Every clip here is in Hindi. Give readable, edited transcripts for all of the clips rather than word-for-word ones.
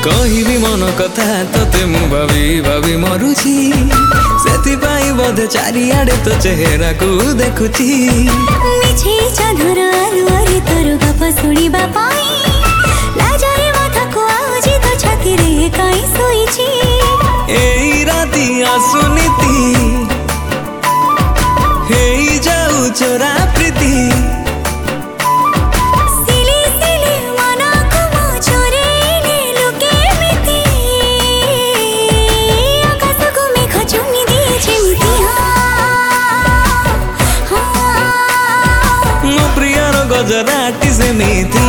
कहिबी मन कथा तोते मु भाभी भाभी मरुची सेथिपाई बोधे चारिआडे तो चेहरा को देखुची मिछे चादर आलुआरे तोर गप शुणिबा पाई लाजरे माथा को आउजी तो छाती रे काई सोईची एई राती आसुनीति हेई जाऊ चोरा प्रीति गजराटी से मीठी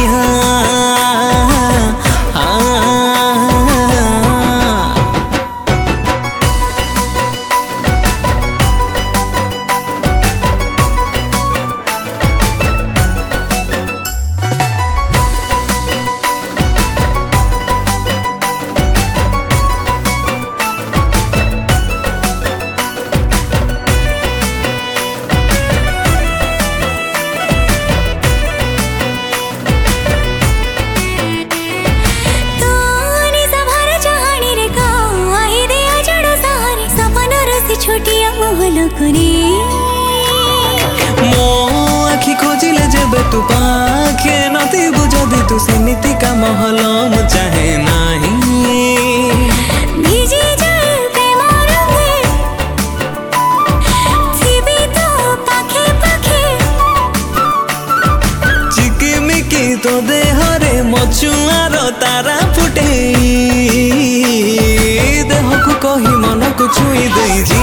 मो आखि खोजिले जेबे तू पाखे नथी बुझदी तू सेमिति का महल मु चाहे नाही भिजी जाए प्रेम रंगे थिबी तो पाखे पाखे चिकिमिकी तो देहरे मछुआर तारा फुटे देह को कही मन को छुई दे जी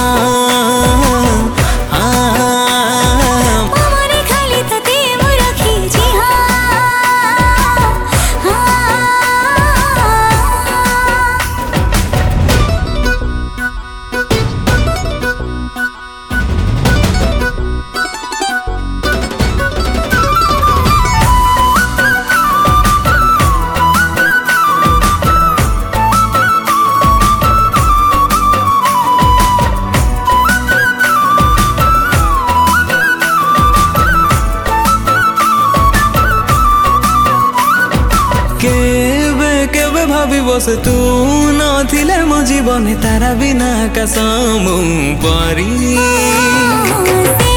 केबे भाभी बस तू नथिले मो जीवन तारा बिना आकाश मु परी।